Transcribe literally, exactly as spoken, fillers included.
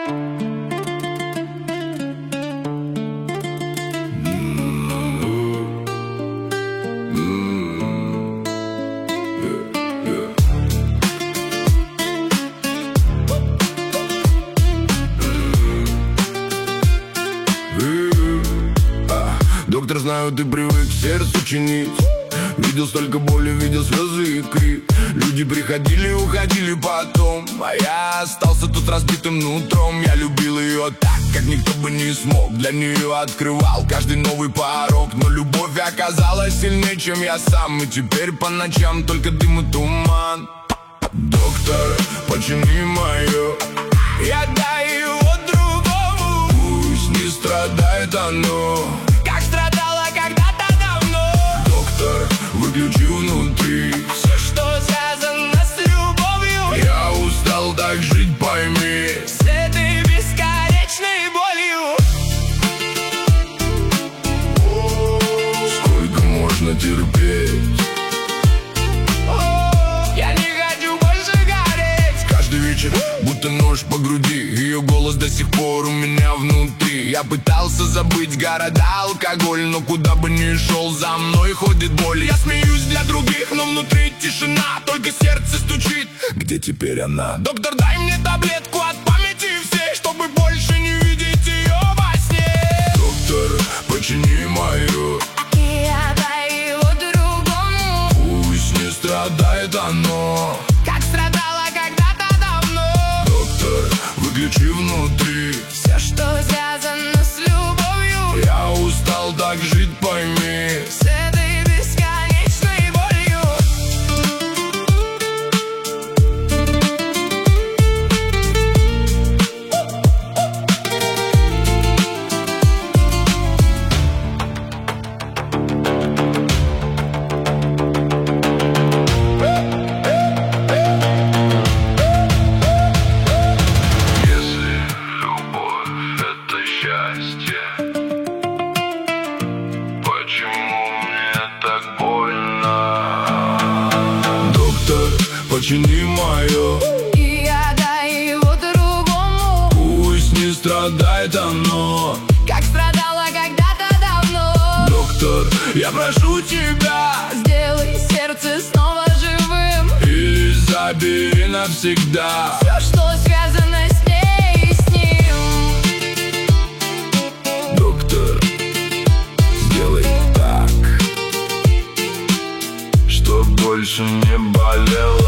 Доктор, знаю, ты привык сердцу чинить. Видел столько боли, видел слезы и крик. Люди приходили, уходили потом, а я остался тут разбитым нутром. Я любил ее так, как никто бы не смог. Для нее открывал каждый новый порог. Но любовь оказалась сильнее, чем я сам. И теперь по ночам только дым и туман. Доктор, почини мое, я дай его другому. Пусть не страдает оно, как страдало когда-то давно. Доктор, выключи внутри все, что связано с любовью. Я устал так жить, пойми, с этой бесконечной болью. Сколько можно терпеть? Я не хочу больше гореть. Каждый вечер будто нож по груди. Ее голос до сих пор у меня внутри. Я пытался забыть города, алкоголь, но куда бы ни шел, за мной ходит боль. Я смеюсь для других, но внутри тишина, только сердце стучит. Где теперь она? Доктор, дай мне таблетку от памяти всей, чтобы больше не видеть ее во сне. Доктор, почини мою, я дай его другому. пусть не страдает оно, как страдало когда-то давно. Доктор, выключи внутри все, что связано с любовью. Я устал так жить, пойми, с этой бесконечной болью. Если любовь — это счастье, почему мне так больно? Доктор, почини мое, И я дай его другому. пусть не страдает оно, как страдало когда-то давно. Доктор, я прошу тебя, сделай сердце снова живым. или забери навсегда Все, что связано с ней и с ним. Доктор, сделай так, чтоб больше не болел.